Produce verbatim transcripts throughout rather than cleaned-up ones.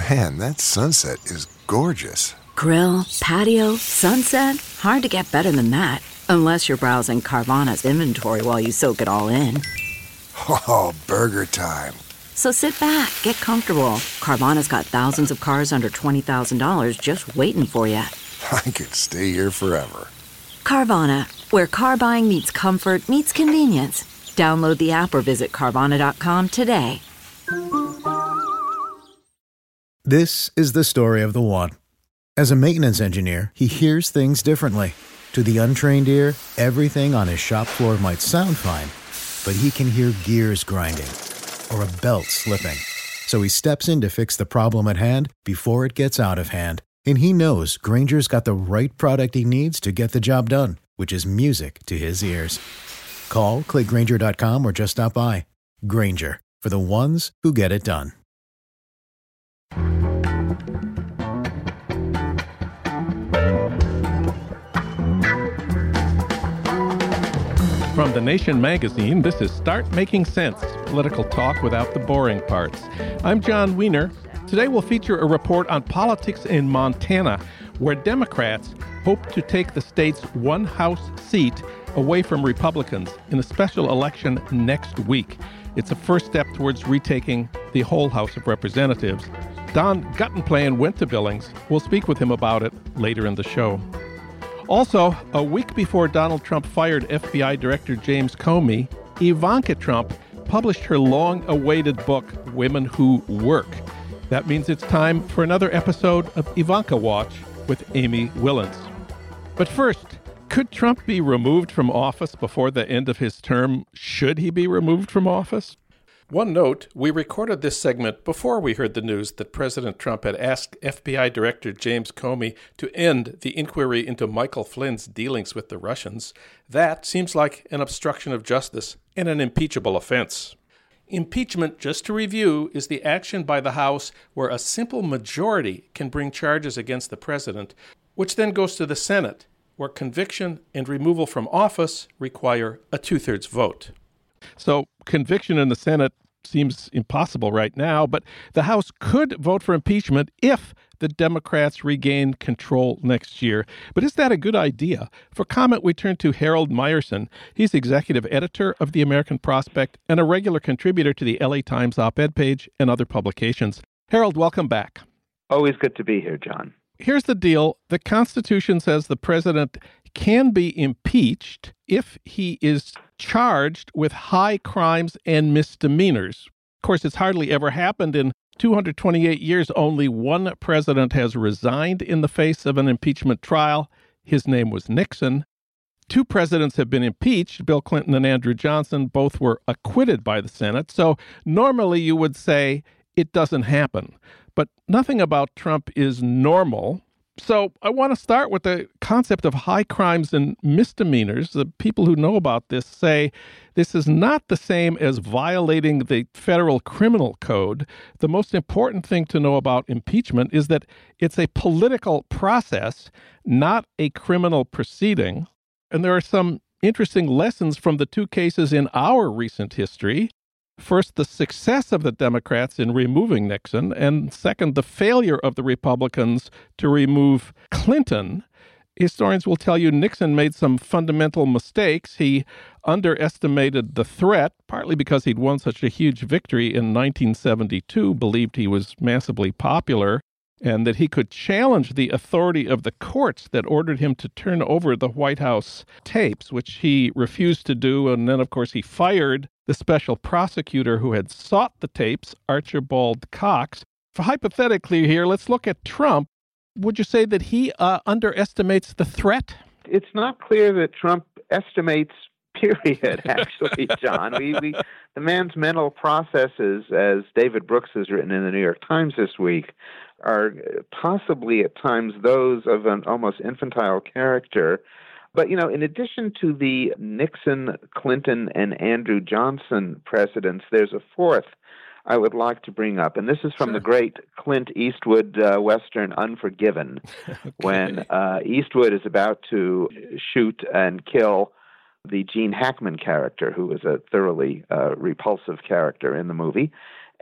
Man, that sunset is gorgeous. Grill, patio, sunset. Hard to get better than that. Unless you're browsing Carvana's inventory while you soak it all in. Oh, burger time. So sit back, get comfortable. Carvana's got thousands of cars under twenty thousand dollars just waiting for you. I could stay here forever. Carvana, where car buying meets comfort, meets convenience. Download the app or visit Carvana dot com today. This is the story of the one. As a maintenance engineer, he hears things differently. To the untrained ear, everything on his shop floor might sound fine, but he can hear gears grinding or a belt slipping. So he steps in to fix the problem at hand before it gets out of hand. And he knows Grainger's got the right product he needs to get the job done, which is music to his ears. Call, click Grainger dot com, or just stop by. Grainger, for the ones who get it done. From The Nation magazine, this is Start Making Sense, political talk without the boring parts. I'm John Wiener. Today we'll feature a report on politics in Montana, where Democrats hope to take the state's one House seat away from Republicans in a special election next week. It's a first step towards retaking the whole House of Representatives. Don Guttenplan went to Billings. We'll speak with him about it later in the show. Also, a week before Donald Trump fired F B I Director James Comey, Ivanka Trump published her long-awaited book, Women Who Work. That means it's time for another episode of Ivanka Watch with Amy Willens. But first, could Trump be removed from office before the end of his term? Should he be removed from office? One note, we recorded this segment before we heard the news that President Trump had asked F B I Director James Comey to end the inquiry into Michael Flynn's dealings with the Russians. That seems like an obstruction of justice and an impeachable offense. Impeachment, just to review, is the action by the House where a simple majority can bring charges against the president, which then goes to the Senate, where conviction and removal from office require a two-thirds vote. So conviction in the Senate seems impossible right now, but the House could vote for impeachment if the Democrats regain control next year. But is that a good idea? For comment, we turn to Harold Meyerson. He's executive editor of the American Prospect and a regular contributor to the L A Times op-ed page and other publications. Harold, welcome back. Always good to be here, John. Here's the deal. The Constitution says the president can be impeached if he is charged with high crimes and misdemeanors. Of course, it's hardly ever happened. In two hundred twenty-eight years, only one president has resigned in the face of an impeachment trial. His name was Nixon. Two presidents have been impeached, Bill Clinton and Andrew Johnson. Both were acquitted by the Senate. So normally you would say it doesn't happen. But nothing about Trump is normal. So I want to start with the concept of high crimes and misdemeanors. The people who know about this say this is not the same as violating the federal criminal code. The most important thing to know about impeachment is that it's a political process, not a criminal proceeding. And there are some interesting lessons from the two cases in our recent history. First, the success of the Democrats in removing Nixon, and second, the failure of the Republicans to remove Clinton. Historians will tell you Nixon made some fundamental mistakes. He underestimated the threat, partly because he'd won such a huge victory in nineteen seventy-two, believed he was massively popular, and that he could challenge the authority of the courts that ordered him to turn over the White House tapes, which he refused to do. And then, of course, he fired the special prosecutor who had sought the tapes, Archibald Cox. For hypothetically here, let's look at Trump. Would you say that he uh, underestimates the threat? It's not clear that Trump estimates, period, actually, John. we, we, the man's mental processes, as David Brooks has written in the New York Times this week, are possibly at times those of an almost infantile character. But, you know, in addition to the Nixon, Clinton, and Andrew Johnson presidents, there's a fourth I would like to bring up. And this is from sure. the great Clint Eastwood uh, Western Unforgiven, okay. when uh, Eastwood is about to shoot and kill the Gene Hackman character, who is a thoroughly uh, repulsive character in the movie.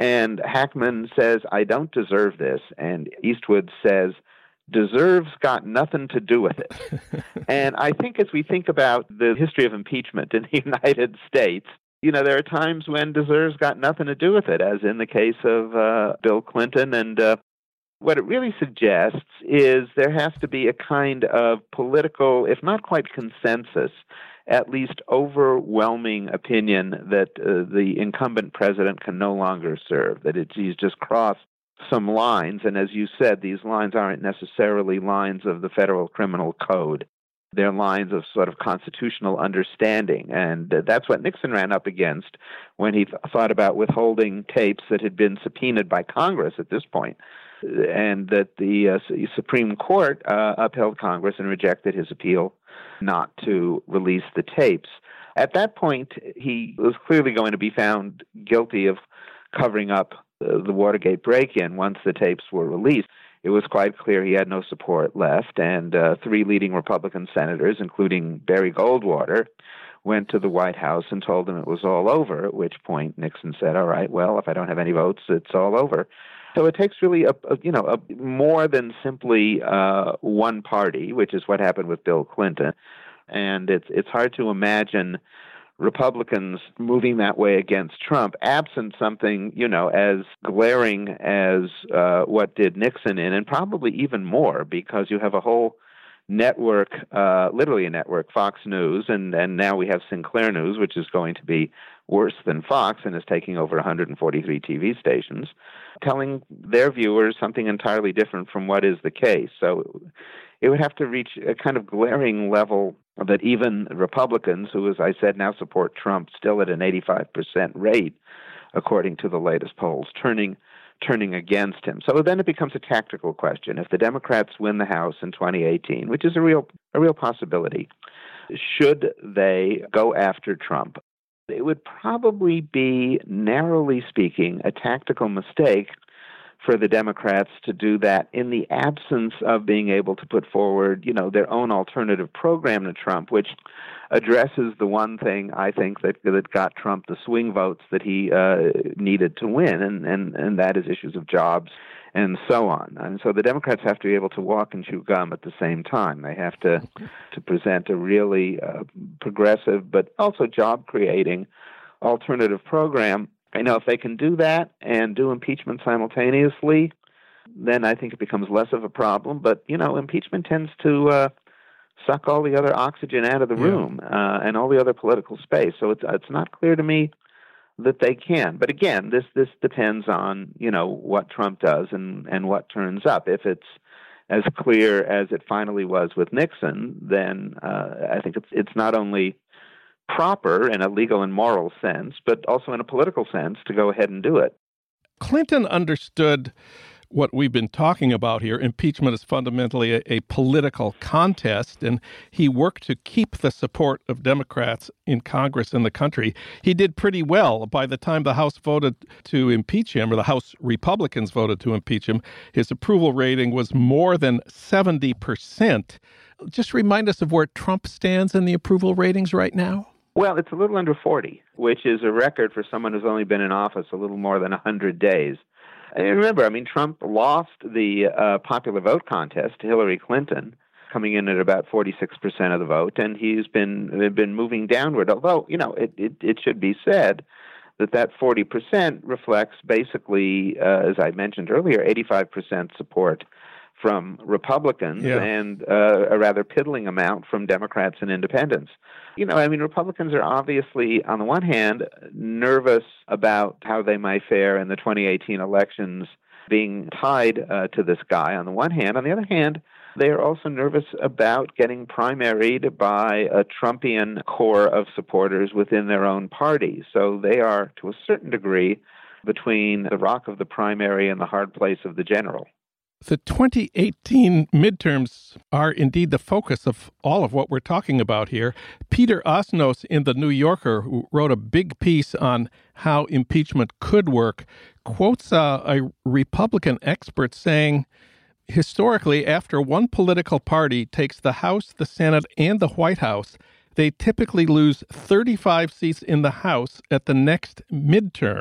And Hackman says, I don't deserve this. And Eastwood says, deserves got nothing to do with it. And I think as we think about the history of impeachment in the United States, you know, there are times when deserves got nothing to do with it, as in the case of uh, Bill Clinton. And uh, what it really suggests is there has to be a kind of political, if not quite consensus, at least overwhelming opinion that uh, the incumbent president can no longer serve, that it's, he's just crossed some lines. And as you said, these lines aren't necessarily lines of the federal criminal code. They're lines of sort of constitutional understanding. And uh, that's what Nixon ran up against when he th- thought about withholding tapes that had been subpoenaed by Congress at this point, and that the uh, Supreme Court uh, upheld Congress and rejected his appeal not to release the tapes. At that point, he was clearly going to be found guilty of covering up uh, the Watergate break-in once the tapes were released. It was quite clear he had no support left, and uh, three leading Republican senators, including Barry Goldwater, went to the White House and told him it was all over, at which point Nixon said, all right, well, if I don't have any votes, it's all over. So it takes really, a, a you know, a, more than simply uh, one party, which is what happened with Bill Clinton. And it's it's hard to imagine Republicans moving that way against Trump, absent something, you know, as glaring as uh, what did Nixon in, and probably even more, because you have a whole network, uh, literally a network, Fox News, and, and now we have Sinclair News, which is going to be worse than Fox and is taking over one hundred forty-three T V stations, telling their viewers something entirely different from what is the case. So it would have to reach a kind of glaring level that even Republicans, who, as I said, now support Trump still at an eighty-five percent rate, according to the latest polls, turning turning against him. So then it becomes a tactical question. If the Democrats win the House in twenty eighteen, which is a real a real possibility, should they go after Trump? It would probably be, narrowly speaking, a tactical mistake for the Democrats to do that in the absence of being able to put forward, you know, their own alternative program to Trump, which addresses the one thing I think that that got Trump the swing votes that he uh, needed to win, and, and, and that is issues of jobs and so on. And so the Democrats have to be able to walk and chew gum at the same time. They have to to present a really uh, progressive but also job-creating alternative program. I know if they can do that and do impeachment simultaneously, then I think it becomes less of a problem. But, you know, impeachment tends to uh, suck all the other oxygen out of the room uh, and all the other political space. So it's it's not clear to me that they can. But again, this this depends on, you know, what Trump does and, and what turns up. If it's as clear as it finally was with Nixon, then uh, I think it's it's not only proper in a legal and moral sense, but also in a political sense to go ahead and do it. Clinton understood what we've been talking about here. Impeachment is fundamentally a, a political contest, and he worked to keep the support of Democrats in Congress and the country. He did pretty well. By the time the House voted to impeach him, or the House Republicans voted to impeach him, his approval rating was more than seventy percent. Just remind us of where Trump stands in the approval ratings right now. Well, it's a little under forty, which is a record for someone who's only been in office a little more than one hundred days. And remember, I mean, Trump lost the uh, popular vote contest to Hillary Clinton, coming in at about forty-six percent of the vote, and he's been been moving downward. Although, you know, it, it, it should be said that that forty percent reflects basically, uh, as I mentioned earlier, eighty-five percent support from Republicans yeah. and uh, a rather piddling amount from Democrats and independents. You know, I mean, Republicans are obviously, on the one hand, nervous about how they might fare in the twenty eighteen elections being tied uh, to this guy, on the one hand. On the other hand, they are also nervous about getting primaried by a Trumpian core of supporters within their own party. So they are, to a certain degree, between the rock of the primary and the hard place of the general. The twenty eighteen midterms are indeed the focus of all of what we're talking about here. Peter Osnos in The New Yorker, who wrote a big piece on how impeachment could work, quotes uh, a Republican expert saying, historically, after one political party takes the House, the Senate, and the White House, they typically lose thirty-five seats in the House at the next midterm.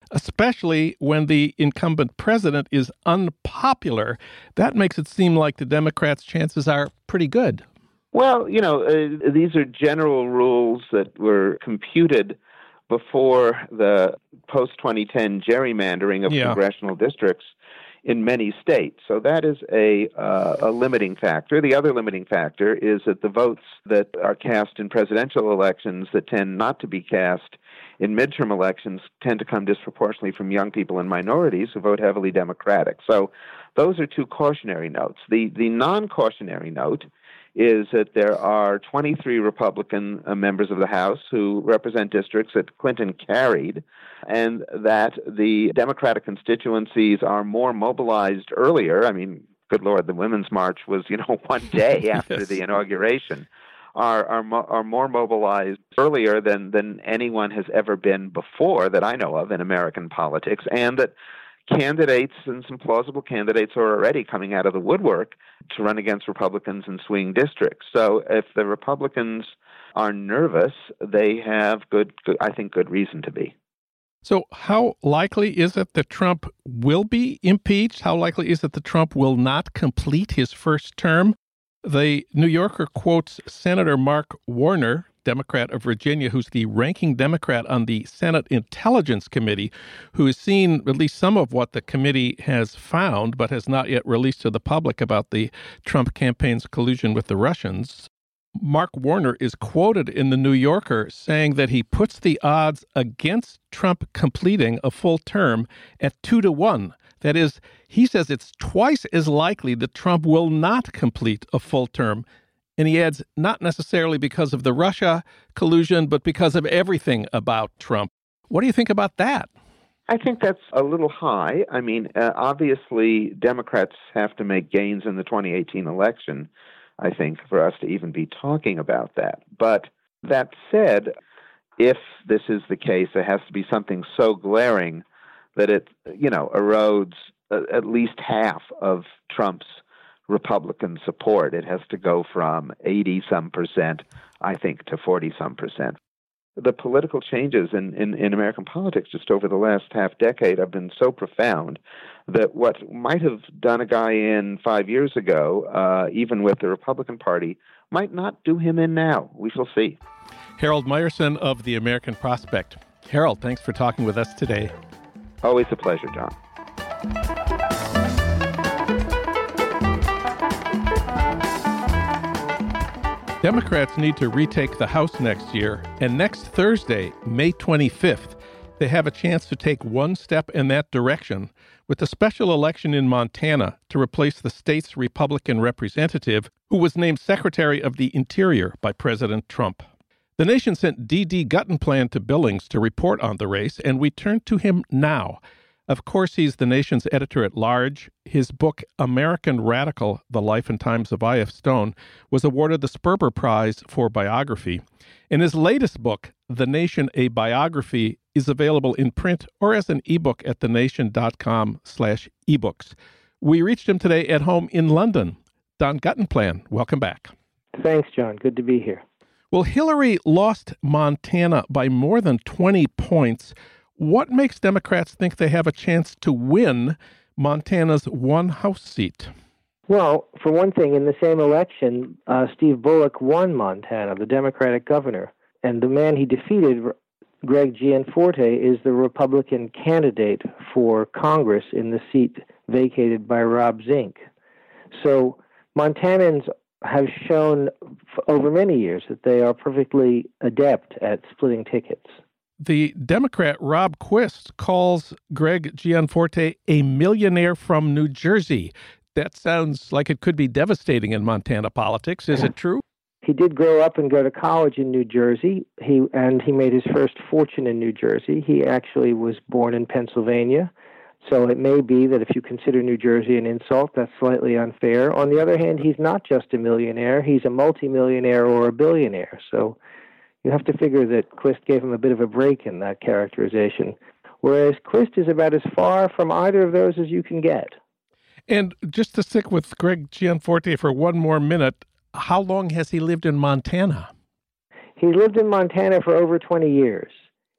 especially when the incumbent president is unpopular. That makes it seem like the Democrats' chances are pretty good. Well, you know, uh, these are general rules that were computed before the post twenty ten gerrymandering of yeah. congressional districts in many states. So that is a uh, a limiting factor. The other limiting factor is that the votes that are cast in presidential elections that tend not to be cast in midterm elections tend to come disproportionately from young people and minorities who vote heavily Democratic. So those are two cautionary notes. The the non-cautionary note is that there are twenty-three Republican uh, members of the House who represent districts that Clinton carried, and that the Democratic constituencies are more mobilized earlier. I mean, good Lord, the Women's March was, you know, one day after yes. the inauguration, are are, mo- are more mobilized earlier than, than anyone has ever been before that I know of in American politics, and that candidates and some plausible candidates are already coming out of the woodwork to run against Republicans in swing districts. So if the Republicans are nervous, they have good, good, I think, good reason to be. So how likely is it that Trump will be impeached? How likely is it that Trump will not complete his first term? The New Yorker quotes Senator Mark Warner, Democrat of Virginia, who's the ranking Democrat on the Senate Intelligence Committee, who has seen at least some of what the committee has found, but has not yet released to the public about the Trump campaign's collusion with the Russians. Mark Warner is quoted in the New Yorker saying that he puts the odds against Trump completing a full term at two to one. That is, he says it's twice as likely that Trump will not complete a full term. And he adds, not necessarily because of the Russia collusion, but because of everything about Trump. What do you think about that? I think that's a little high. I mean, uh, obviously, Democrats have to make gains in the twenty eighteen election, I think, for us to even be talking about that. But that said, if this is the case, there has to be something so glaring that it, you know, erodes uh, at least half of Trump's Republican support. It has to go from eighty-some percent, I think, to forty-some percent. The political changes in, in, in American politics just over the last half decade have been so profound that what might have done a guy in five years ago, uh, even with the Republican Party, might not do him in now. We shall see. Harold Meyerson of the American Prospect. Harold, thanks for talking with us today. Always a pleasure, John. Democrats need to retake the House next year, and next Thursday, May twenty-fifth, they have a chance to take one step in that direction with a special election in Montana to replace the state's Republican representative who was named Secretary of the Interior by President Trump. The Nation sent D D Guttenplan to Billings to report on the race, and we turn to him now. Of course, he's the Nation's editor-at-large. His book, American Radical, The Life and Times of I F Stone, was awarded the Sperber Prize for biography. And his latest book, The Nation, A Biography, is available in print or as an ebook at thenation.com slash ebooks. We reached him today at home in London. Don Guttenplan, welcome back. Thanks, John. Good to be here. Well, Hillary lost Montana by more than twenty points. What makes Democrats think they have a chance to win Montana's one House seat? Well, for one thing, in the same election, uh, Steve Bullock won Montana, the Democratic governor. And the man he defeated, Greg Gianforte, is the Republican candidate for Congress in the seat vacated by Rob Zink. So Montanans have shown f- over many years that they are perfectly adept at splitting tickets. The Democrat Rob Quist calls Greg Gianforte a millionaire from New Jersey. That sounds like it could be devastating in Montana politics. Is it true? He did grow up and go to college in New Jersey, He and he made his first fortune in New Jersey. He actually was born in Pennsylvania, so it may be that if you consider New Jersey an insult, that's slightly unfair. On the other hand, he's not just a millionaire. He's a multimillionaire or a billionaire, so you have to figure that Quist gave him a bit of a break in that characterization, whereas Quist is about as far from either of those as you can get. And just to stick with Greg Gianforte for one more minute, how long has he lived in Montana? He lived in Montana for over twenty years.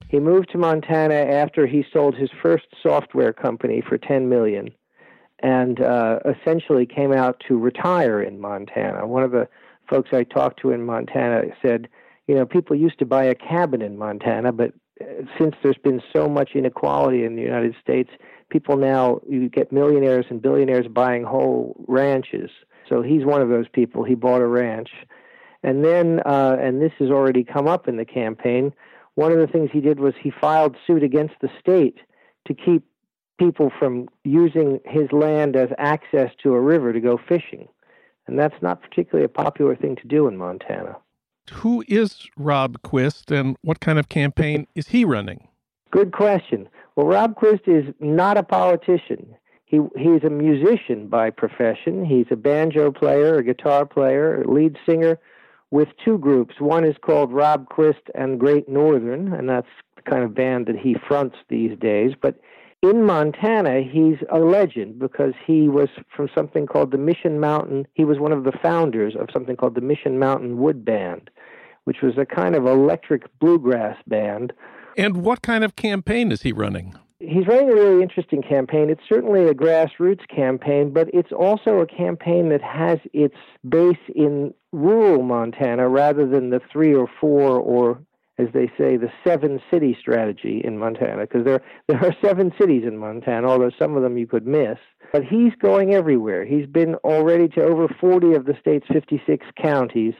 He moved to Montana after he sold his first software company for ten million dollars and uh, essentially came out to retire in Montana. One of the folks I talked to in Montana said, you know, people used to buy a cabin in Montana, but since there's been so much inequality in the United States, people now, you get millionaires and billionaires buying whole ranches. So he's one of those people. He bought a ranch. And then, uh, and this has already come up in the campaign, one of the things he did was he filed suit against the state to keep people from using his land as access to a river to go fishing. And that's not particularly a popular thing to do in Montana. Who is Rob Quist, and what kind of campaign is he running? Good question. Well, Rob Quist is not a politician. He he's a musician by profession. He's a banjo player, a guitar player, a lead singer with two groups. One is called Rob Quist and Great Northern, and that's the kind of band that he fronts these days. But in Montana, he's a legend because he was from something called the Mission Mountain. He was one of the founders of something called the Mission Mountain Wood Band, which was a kind of electric bluegrass band. And what kind of campaign is he running? He's running a really interesting campaign. It's certainly a grassroots campaign, but it's also a campaign that has its base in rural Montana rather than the three or four or, as they say, the seven city strategy in Montana, because there, there are seven cities in Montana, although some of them you could miss. But he's going everywhere. He's been already to over forty of the state's fifty-six counties,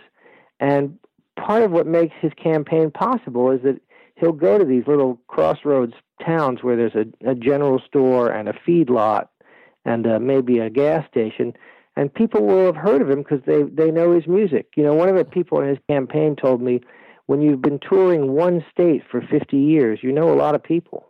and part of what makes his campaign possible is that he'll go to these little crossroads towns where there's a, a general store and a feedlot and uh, maybe a gas station, and people will have heard of him because they, they know his music. You know, one of the people in his campaign told me, when you've been touring one state for fifty years, you know a lot of people.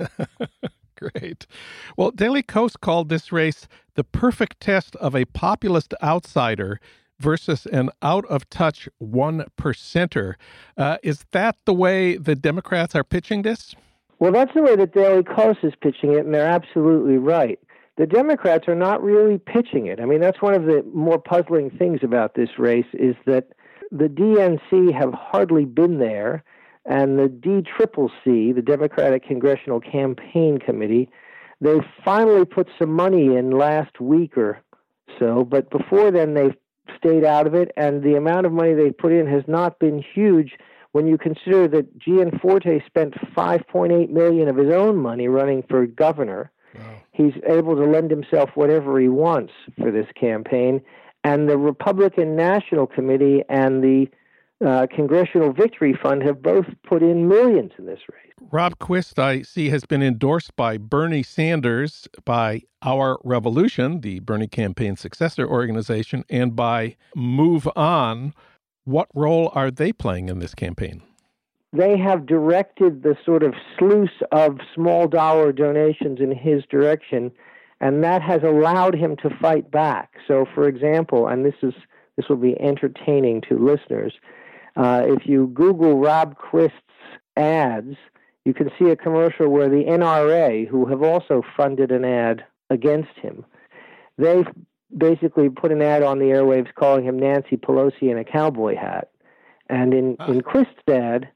Great. Well, Daily Kos called this race the perfect test of a populist outsider versus an out-of-touch one-percenter. Uh, is that the way the Democrats are pitching this? Well, that's the way that Daily Kos is pitching it, and they're absolutely right. The Democrats are not really pitching it. I mean, that's one of the more puzzling things about this race is that the D N C have hardly been there, and the D C C C, the Democratic Congressional Campaign Committee, they finally put some money in last week or so, but before then they've stayed out of it, and the amount of money they put in has not been huge when you consider that Gianforte spent five point eight million dollars of his own money running for governor. Wow. He's able to lend himself whatever he wants for this campaign, and the Republican National Committee and the uh, Congressional Victory Fund have both put in millions in this race. Rob Quist, I see, has been endorsed by Bernie Sanders, by Our Revolution, the Bernie campaign successor organization, and by Move On. What role are they playing in this campaign? They have directed the sort of sluice of small dollar donations in his direction, and that has allowed him to fight back. So, for example, and this is this will be entertaining to listeners, uh, if you Google Rob Quist's ads, you can see a commercial where the N R A, who have also funded an ad against him, they've basically put an ad on the airwaves calling him Nancy Pelosi in a cowboy hat. And in, ah. in Quist's ad,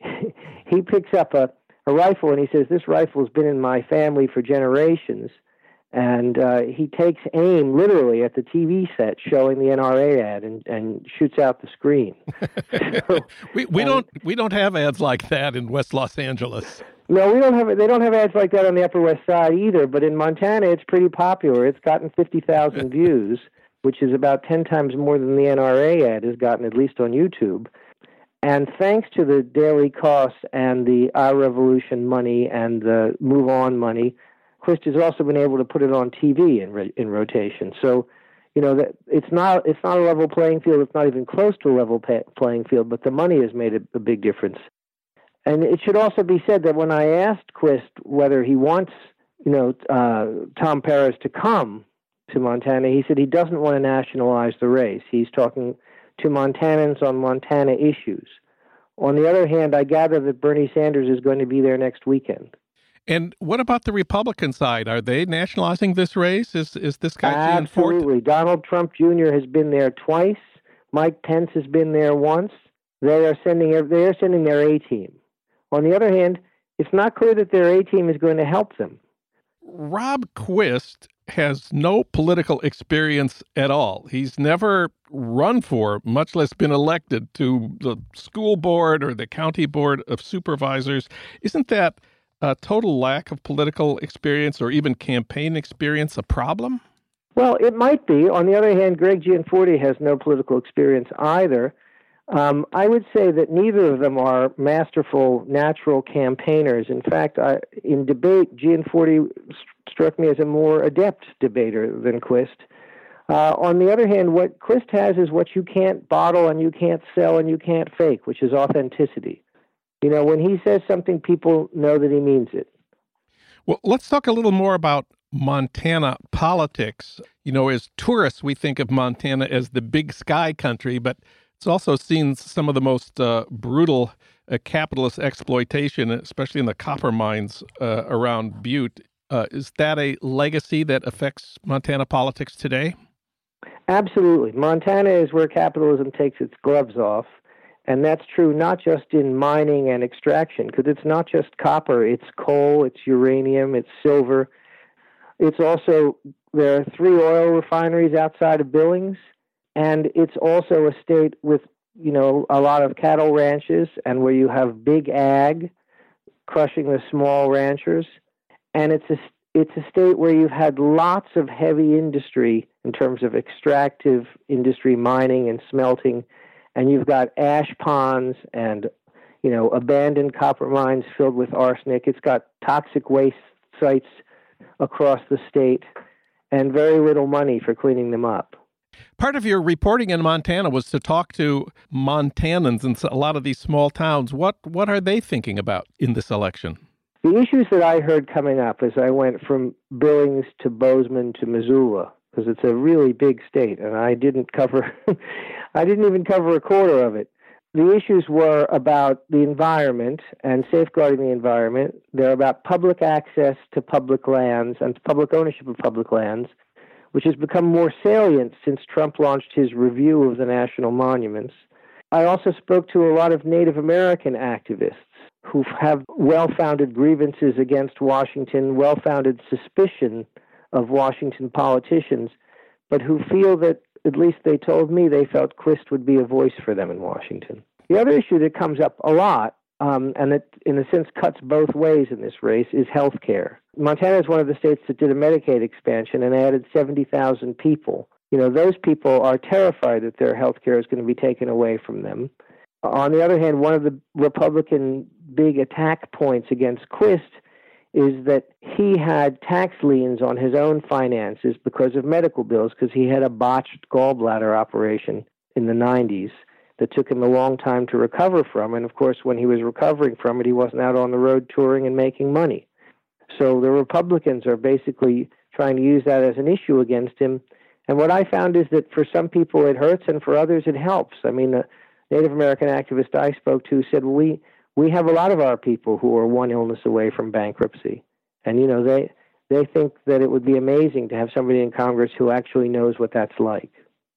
he picks up a, a rifle and he says, this rifle has been in my family for generations. And uh, he takes aim literally at the T V set showing the N R A ad and, and shoots out the screen. so, we we um, don't we don't have ads like that in West Los Angeles. No, we don't have. They don't have ads like that on the Upper West Side either. But in Montana, it's pretty popular. It's gotten fifty thousand views, which is about ten times more than the N R A ad has gotten, at least on YouTube. And thanks to the Daily Kos and the Our Revolution money and the Move On money, Quist has also been able to put it on T V in in rotation. So, you know, that it's not it's not a level playing field. It's not even close to a level pay, playing field. But the money has made a, a big difference. And it should also be said that when I asked Quist whether he wants, you know, uh, Tom Perez to come to Montana, he said he doesn't want to nationalize the race. He's talking to Montanans on Montana issues. On the other hand, I gather that Bernie Sanders is going to be there next weekend. And what about the Republican side? Are they nationalizing this race? Is is this guy Absolutely. Donald Trump Junior has been there twice. Mike Pence has been there once. They are sending they are sending their A team. On the other hand, it's not clear that their A-team is going to help them. Rob Quist has no political experience at all. He's never run for, much less been elected to the school board or the county board of supervisors. Isn't that a total lack of political experience or even campaign experience a problem? Well, it might be. On the other hand, Greg Gianforte has no political experience either. Um, I would say that neither of them are masterful, natural campaigners. In fact, I, in debate, Gianforte st- struck me as a more adept debater than Quist. Uh, on the other hand, what Quist has is what you can't bottle and you can't sell and you can't fake, which is authenticity. You know, when he says something, people know that he means it. Well, let's talk a little more about Montana politics. You know, as tourists, we think of Montana as the big sky country, but it's also seen some of the most uh, brutal uh, capitalist exploitation, especially in the copper mines uh, around Butte. Uh, is that a legacy that affects Montana politics today? Absolutely. Montana is where capitalism takes its gloves off. And that's true not just in mining and extraction, because it's not just copper, it's coal, it's uranium, it's silver. It's also, there are three oil refineries outside of Billings, and it's also a state with, you know, a lot of cattle ranches and where you have big ag crushing the small ranchers. And it's a, it's a state where you've had lots of heavy industry in terms of extractive industry, mining and smelting. And you've got ash ponds and, you know, abandoned copper mines filled with arsenic. It's got toxic waste sites across the state and very little money for cleaning them up. Part of your reporting in Montana was to talk to Montanans in a lot of these small towns. What what are they thinking about in this election? The issues that I heard coming up as I went from Billings to Bozeman to Missoula, because it's a really big state, and I didn't cover, I didn't even cover a quarter of it. The issues were about the environment and safeguarding the environment. They're about public access to public lands and public ownership of public lands, which has become more salient since Trump launched his review of the national monuments. I also spoke to a lot of Native American activists who have well-founded grievances against Washington, well-founded suspicion of Washington politicians, but who feel that, at least they told me, they felt Quist would be a voice for them in Washington. The other issue that comes up a lot, um, and that in a sense cuts both ways in this race, is health care. Montana is one of the states that did a Medicaid expansion and added seventy thousand people. You know, those people are terrified that their health care is going to be taken away from them. On the other hand, one of the Republican big attack points against Quist is that he had tax liens on his own finances because of medical bills, because he had a botched gallbladder operation in the nineties that took him a long time to recover from. And of course, when he was recovering from it, he wasn't out on the road touring and making money. So the Republicans are basically trying to use that as an issue against him. And what I found is that for some people it hurts and for others it helps. I mean, the Native American activist I spoke to said, well, we, we have a lot of our people who are one illness away from bankruptcy. And, you know, they they think that it would be amazing to have somebody in Congress who actually knows what that's like.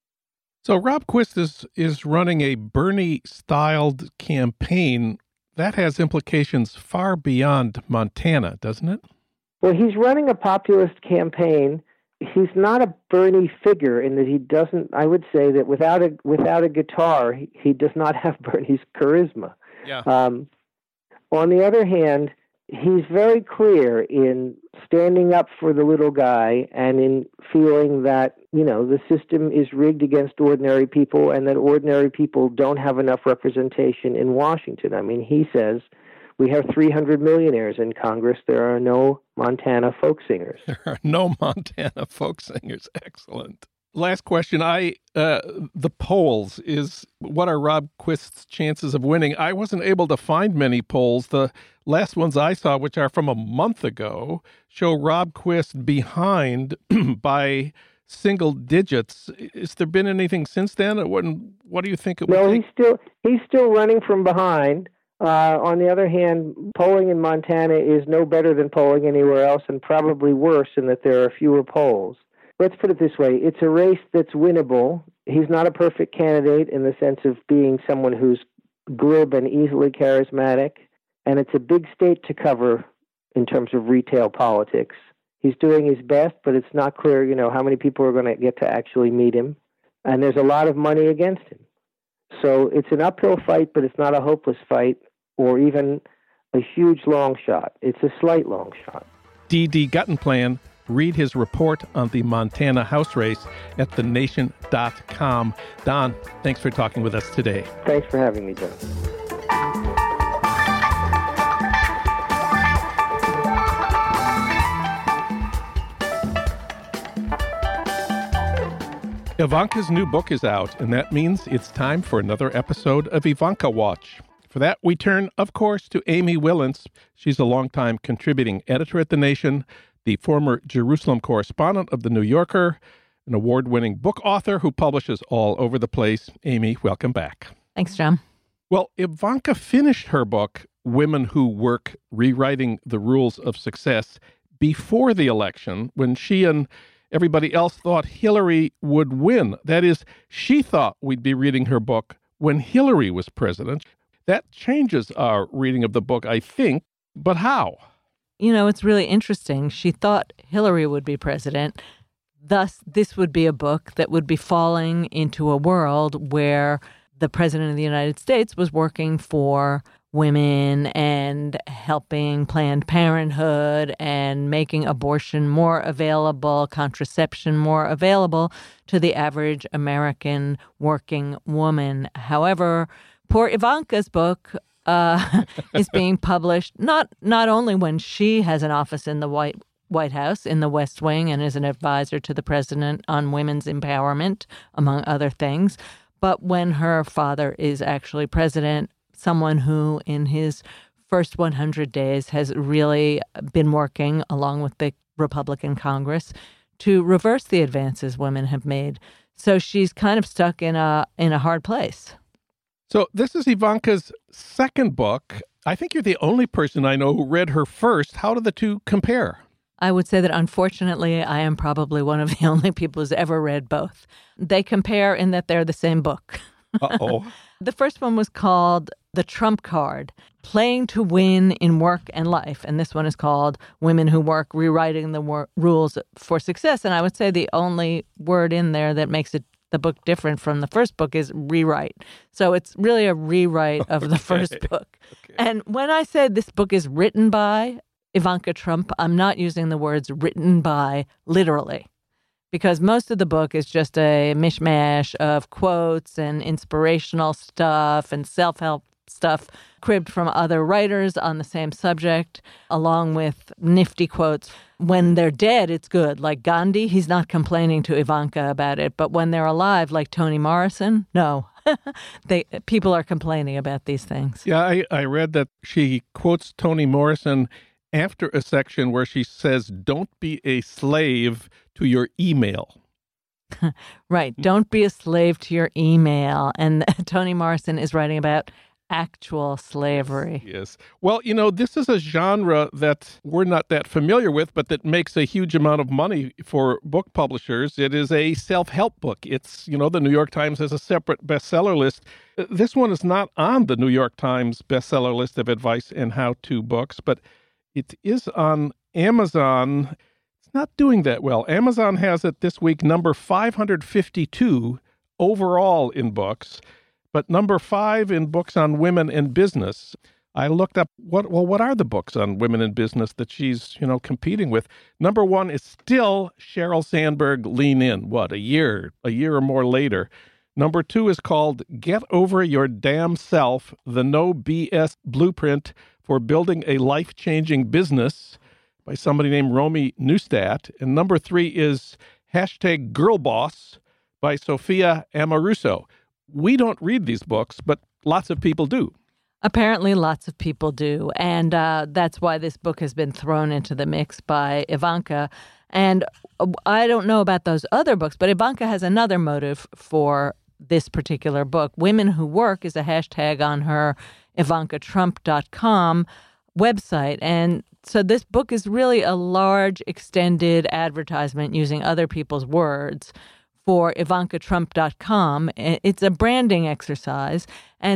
So Rob Quist is, is running a Bernie-styled campaign. That has implications far beyond Montana, doesn't it? Well, he's running a populist campaign. He's not a Bernie figure in that he doesn't, I would say that without a without a guitar, he, he does not have Bernie's charisma. Yeah. Um, on the other hand, he's very clear in standing up for the little guy and in feeling that, you know, the system is rigged against ordinary people and that ordinary people don't have enough representation in Washington. I mean, he says, we have three hundred millionaires in Congress. There are no Montana folk singers. There are no Montana folk singers. Excellent. Last question. I uh, the polls is what are Rob Quist's chances of winning? I wasn't able to find many polls. The last ones I saw, which are from a month ago, show Rob Quist behind by single digits. Has there been anything since then? What, what do you think it would No, take? he's still he's still running from behind. Uh, on the other hand, polling in Montana is no better than polling anywhere else, and probably worse in that there are fewer polls. Let's put it this way. It's a race that's winnable. He's not a perfect candidate in the sense of being someone who's glib and easily charismatic. and it's a big state to cover in terms of retail politics. He's doing his best, but it's not clear, you know, how many people are going to get to actually meet him. And there's a lot of money against him. So it's an uphill fight, but it's not a hopeless fight or even a huge long shot. It's a slight long shot. D D. Guttenplan. Read his report on the Montana House race at the nation dot com. Don, thanks for talking with us today. Thanks for having me, John. Ivanka's new book is out, and that means it's time for another episode of Ivanka Watch. For that, we turn, of course, to Amy Willence. She's a longtime contributing editor at The Nation, the former Jerusalem correspondent of The New Yorker, an award-winning book author who publishes all over the place. Amy, welcome back. Thanks, John. Well, Ivanka finished her book, Women Who Work, Rewriting the Rules of Success, before the election, when she and everybody else thought Hillary would win. That is, she thought we'd be reading her book when Hillary was president. That changes our reading of the book, I think, but how? You know, it's really interesting. She thought Hillary would be president. Thus, this would be a book that would be falling into a world where the president of the United States was working for women and helping Planned Parenthood and making abortion more available, contraception more available to the average American working woman. However, poor Ivanka's book uh, is being published not not only when she has an office in the White White House in the West Wing and is an advisor to the president on women's empowerment, among other things, but when her father is actually president, someone who in his first one hundred days has really been working along with the Republican Congress to reverse the advances women have made. So she's kind of stuck in a in a hard place. So this is Ivanka's second book. I think you're the only person I know who read her first. How do the two compare? I would say that unfortunately, I am probably one of the only people who's ever read both. They compare in that they're the same book. Uh-oh. The first one was called The Trump Card, Playing to Win in Work and Life. And this one is called Women Who Work, Rewriting the Wor- Rules for Success. And I would say the only word in there that makes it the book different from the first book is rewrite. So it's really a rewrite of the okay. first book. Okay. And when I say this book is written by Ivanka Trump, I'm not using the words written by literally, because most of the book is just a mishmash of quotes and inspirational stuff and self-help stuff cribbed from other writers on the same subject, along with nifty quotes. When they're dead, it's good. Like Gandhi, he's not complaining to Ivanka about it. But when they're alive, like Toni Morrison, no. they people are complaining about these things. Yeah, I, I read that she quotes Toni Morrison after a section where she says, don't be a slave to your email. Right. Don't be a slave to your email. And Toni Morrison is writing about actual slavery. Yes. Well, you know, this is a genre that we're not that familiar with, but that makes a huge amount of money for book publishers. It is a self-help book. It's, you know, the New York Times has a separate bestseller list. This one is not on the New York Times bestseller list of advice and how-to books, but it is on Amazon. It's not doing that well. Amazon has it this week number five hundred fifty-two overall in books, but number five in books on women and business. I looked up, what well, what are the books on women in business that she's, you know, competing with? Number one is still Sheryl Sandberg, Lean In, what, a year, a year or more later. Number two is called Get Over Your Damn Self, the No B S Blueprint for Building a Life-Changing Business by somebody named Romy Neustadt. And number three is hashtag Girl Boss by Sophia Amoruso. We don't read these books, but lots of people do. Apparently, lots of people do. And uh, that's why this book has been thrown into the mix by Ivanka. And I don't know about those other books, but Ivanka has another motive for this particular book. Women Who Work is a hashtag on her ivanka trump dot com website. And so this book is really a large, extended advertisement using other people's words for ivanka trump dot com. It's a branding exercise. And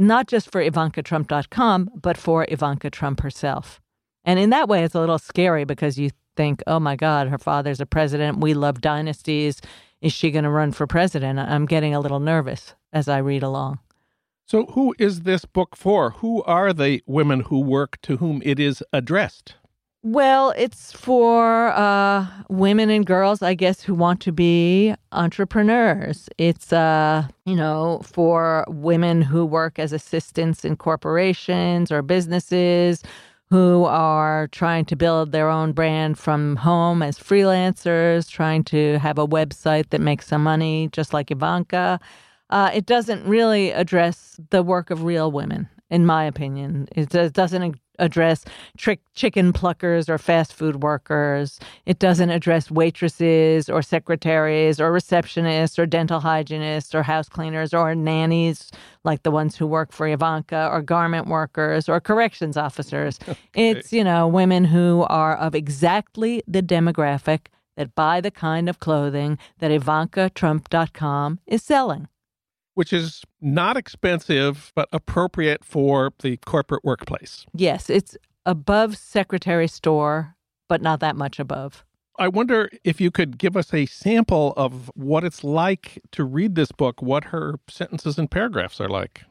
not just for Ivanka Trump dot com, but for Ivanka Trump herself. And in that way, it's a little scary because you think, oh my God, her father's a president. We love dynasties. Is she going to run for president? I'm getting a little nervous as I read along. So who is this book for? Who are the women who work to whom it is addressed? Well, it's for uh, women and girls, I guess, who want to be entrepreneurs. It's, uh, you know, for women who work as assistants in corporations or businesses, who are trying to build their own brand from home as freelancers, trying to have a website that makes some money, just like Ivanka. Uh, it doesn't really address the work of real women, in my opinion. It doesn't address trick chicken pluckers or fast food workers. It doesn't address waitresses or secretaries or receptionists or dental hygienists or house cleaners or nannies like the ones who work for Ivanka, or garment workers or corrections officers. Okay. It's, you know, women who are of exactly the demographic that buy the kind of clothing that Ivanka Trump dot com is selling. Which is not expensive, but appropriate for the corporate workplace. Yes, it's above secretary store, but not that much above. I wonder if you could give us a sample of what it's like to read this book, what her sentences and paragraphs are like.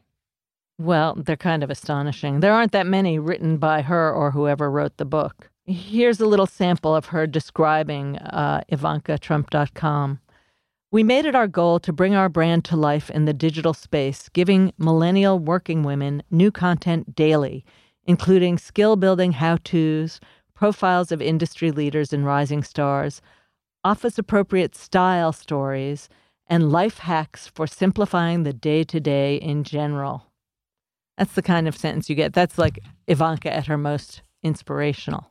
Well, they're kind of astonishing. There aren't that many written by her or whoever wrote the book. Here's a little sample of her describing uh, Ivanka Trump dot com. We made it our goal to bring our brand to life in the digital space, giving millennial working women new content daily, including skill-building how-tos, profiles of industry leaders and rising stars, office-appropriate style stories, and life hacks for simplifying the day-to-day in general. That's the kind of sentence you get. That's like Ivanka at her most inspirational.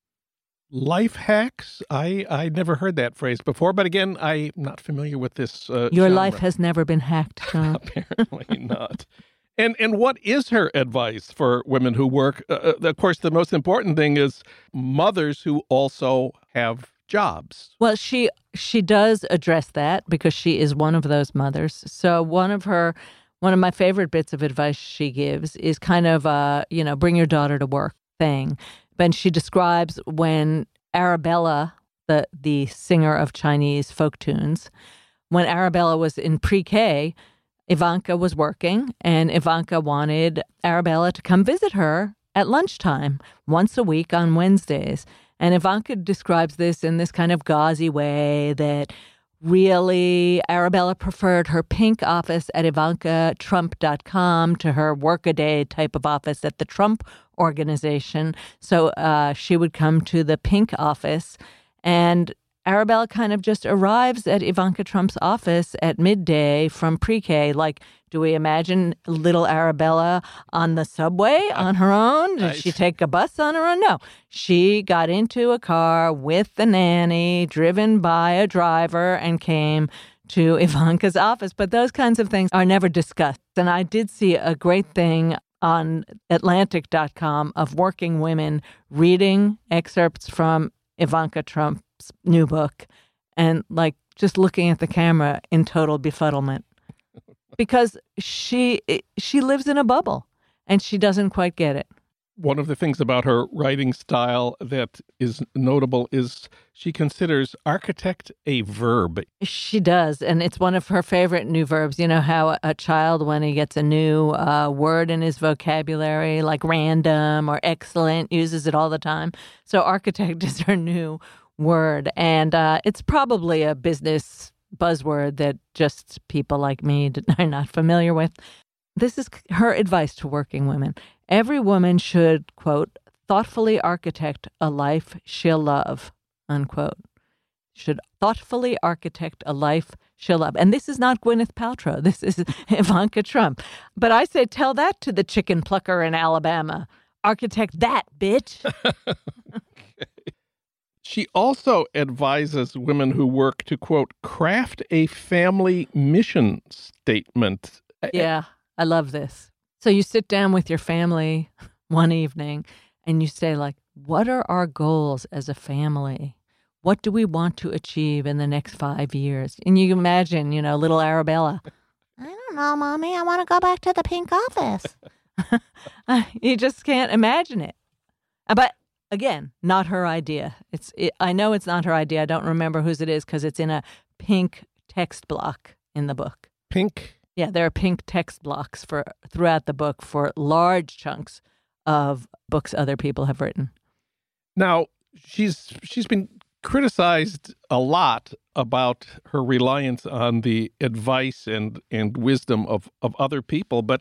Life hacks? I, I never heard that phrase before, but again, I'm not familiar with this uh, Your genre. life has never been hacked, John. Apparently not. And and what is her advice for women who work? Uh, of course, the most important thing is mothers who also have jobs. Well, she she does address that because she is one of those mothers. So one of her one of my favorite bits of advice she gives is kind of a, you know, bring your daughter to work thing. But she describes when Arabella, the the singer of Chinese folk tunes, when Arabella was in pre-K, Ivanka was working, and Ivanka wanted Arabella to come visit her at lunchtime once a week on Wednesdays. And Ivanka describes this in this kind of gauzy way that really Arabella preferred her pink office at Ivanka Trump dot com to her workaday type of office at the Trump organization. So uh, she would come to the pink office, and Arabella kind of just arrives at Ivanka Trump's office at midday from pre-K. Like, do we imagine little Arabella on the subway on her own? Did she take a bus on her own? No. She got into a car with the nanny, driven by a driver, and came to Ivanka's office. But those kinds of things are never discussed. And I did see a great thing on Atlantic dot com of working women reading excerpts from Ivanka Trump's new book and like just looking at the camera in total befuddlement because she she lives in a bubble and she doesn't quite get it. One of the things about her writing style that is notable is she considers architect a verb. She does, and it's one of her favorite new verbs. You know how a child, when he gets a new uh, word in his vocabulary, like random or excellent, uses it all the time. So architect is her new word, and uh, it's probably a business buzzword that just people like me are not familiar with. This is her advice to working women. Every woman should, quote, thoughtfully architect a life she'll love, unquote. Should thoughtfully architect a life she'll love. And this is not Gwyneth Paltrow. This is Ivanka Trump. But I say tell that to the chicken plucker in Alabama. Architect that, bitch. Okay. She also advises women who work to, quote, craft a family mission statement. Yeah, I love this. So you sit down with your family one evening and you say, like, what are our goals as a family? What do we want to achieve in the next five years? And you imagine, you know, little Arabella. I don't don't know, Mommy. I want to go back to the pink office. You just can't imagine it. But again, not her idea. It's. It, I know it's not her idea. I don't remember whose it is because it's in a pink text block in the book. Pink? Yeah, there are pink text blocks for throughout the book for large chunks of books other people have written. Now, she's she's been criticized a lot about her reliance on the advice and, and wisdom of, of other people, but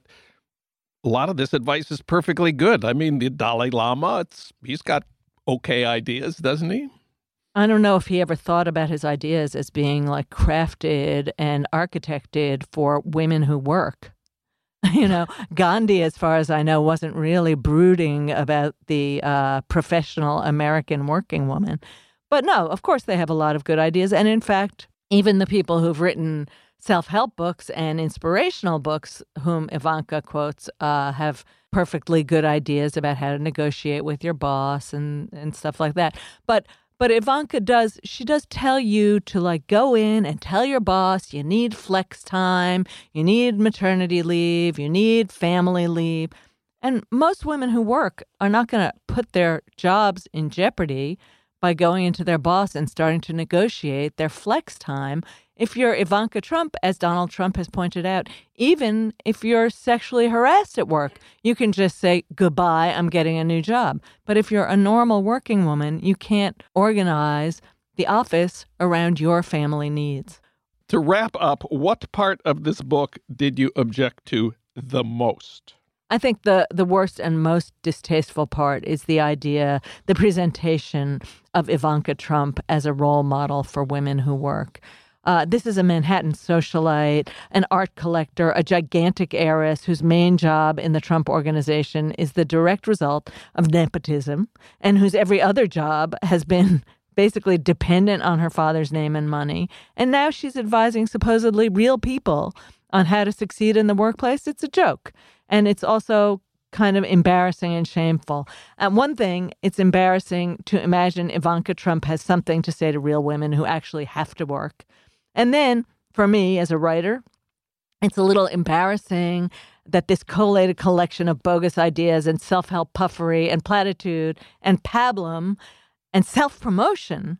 a lot of this advice is perfectly good. I mean, the Dalai Lama, it's he's got okay ideas, doesn't he? I don't know if he ever thought about his ideas as being like crafted and architected for women who work. You know, Gandhi, as far as I know, wasn't really brooding about the uh, professional American working woman. But no, of course they have a lot of good ideas. And in fact, even the people who've written self-help books and inspirational books, whom Ivanka quotes, uh, have perfectly good ideas about how to negotiate with your boss and, and stuff like that. But But Ivanka does, she does tell you to like go in and tell your boss you need flex time, you need maternity leave, you need family leave. And most women who work are not going to put their jobs in jeopardy by going into their boss and starting to negotiate their flex time. If you're Ivanka Trump, as Donald Trump has pointed out, even if you're sexually harassed at work, you can just say, goodbye, I'm getting a new job. But if you're a normal working woman, you can't organize the office around your family needs. To wrap up, what part of this book did you object to the most? I think the, the worst and most distasteful part is the idea, the presentation of Ivanka Trump as a role model for women who work. Uh, this is a Manhattan socialite, an art collector, a gigantic heiress whose main job in the Trump organization is the direct result of nepotism, and whose every other job has been basically dependent on her father's name and money. And now she's advising supposedly real people on how to succeed in the workplace. It's a joke. And it's also kind of embarrassing and shameful. And one thing, it's embarrassing to imagine Ivanka Trump has something to say to real women who actually have to work. And then, for me as a writer, it's a little embarrassing that this collated collection of bogus ideas and self-help puffery and platitude and pablum and self-promotion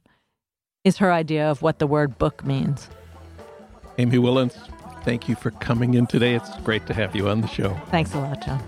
is her idea of what the word book means. Amy Willans, thank you for coming in today. It's great to have you on the show. Thanks a lot, John.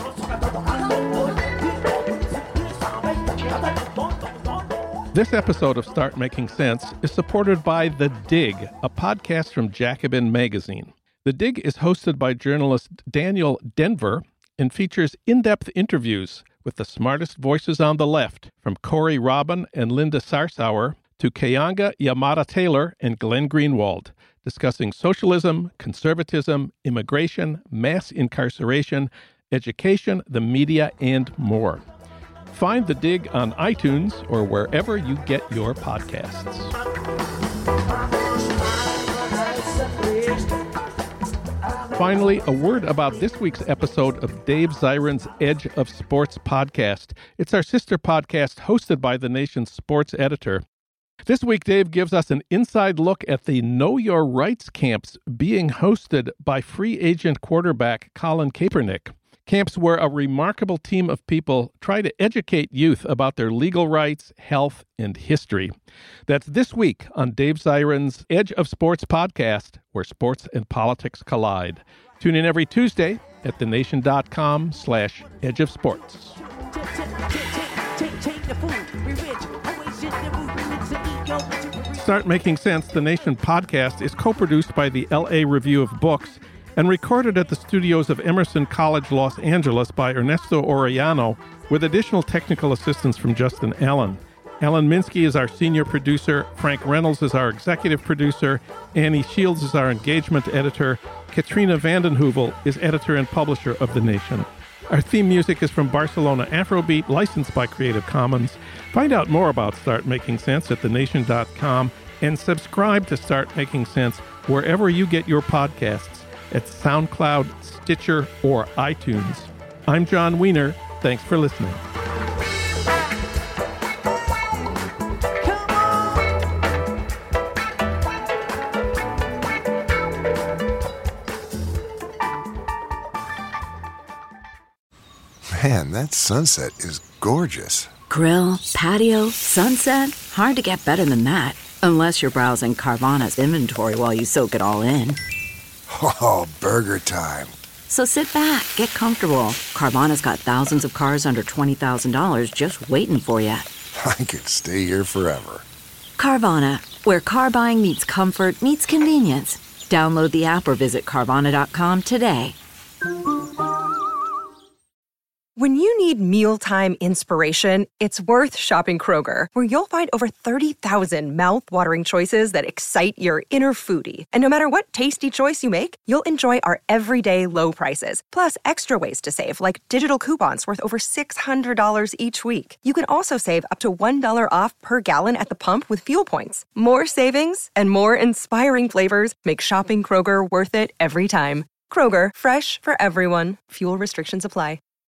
This episode of Start Making Sense is supported by The Dig, a podcast from Jacobin Magazine. The Dig is hosted by journalist Daniel Denver and features in-depth interviews with the smartest voices on the left, from Corey Robin and Linda Sarsauer to Kayanga Yamada-Taylor and Glenn Greenwald, discussing socialism, conservatism, immigration, mass incarceration, education, the media, and more. Find The Dig on iTunes or wherever you get your podcasts. Finally, a word about this week's episode of Dave Zirin's Edge of Sports podcast. It's our sister podcast hosted by the nation's sports editor. This week, Dave gives us an inside look at the Know Your Rights camps being hosted by free agent quarterback Colin Kaepernick. Camps where a remarkable team of people try to educate youth about their legal rights, health, and history. That's this week on Dave Zirin's Edge of Sports podcast, where sports and politics collide. Tune in every Tuesday at thenation.com slash edge of sports. Start Making Sense, the Nation podcast, is co-produced by the L A Review of Books and recorded at the studios of Emerson College, Los Angeles by Ernesto Orellano, with additional technical assistance from Justin Allen. Alan Minsky is our senior producer, Frank Reynolds is our executive producer, Annie Shields is our engagement editor, Katrina Vanden Heuvel is editor and publisher of The Nation. Our theme music is from Barcelona Afrobeat, licensed by Creative Commons. Find out more about Start Making Sense at the nation dot com and subscribe to Start Making Sense wherever you get your podcasts, at SoundCloud, Stitcher, or iTunes. I'm John Wiener. Thanks for listening. Man, that sunset is gorgeous. Grill, patio, sunset. Hard to get better than that. Unless you're browsing Carvana's inventory while you soak it all in. Oh, burger time. So sit back, get comfortable. Carvana's got thousands of cars under twenty thousand dollars just waiting for you. I could stay here forever. Carvana, where car buying meets comfort meets convenience. Download the app or visit Carvana dot com today. When you need mealtime inspiration, it's worth shopping Kroger, where you'll find over thirty thousand mouth-watering choices that excite your inner foodie. And no matter what tasty choice you make, you'll enjoy our everyday low prices, plus extra ways to save, like digital coupons worth over six hundred dollars each week. You can also save up to one dollar off per gallon at the pump with fuel points. More savings and more inspiring flavors make shopping Kroger worth it every time. Kroger, fresh for everyone. Fuel restrictions apply.